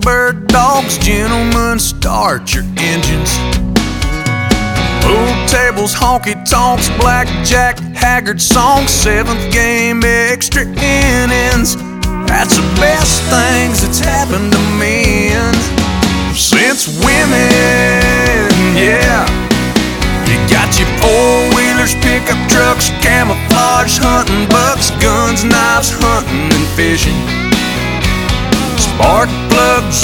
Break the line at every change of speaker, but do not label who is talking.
Bird dogs, gentlemen, start your engines. Pool tables, honky tonks, blackjack, haggard songs, seventh game, extra innings. That's the best things that's happened to men since women, yeah. You got your four-wheelers, pickup trucks, camouflage, hunting bucks, guns, knives, hunting and fishing, spark plugs,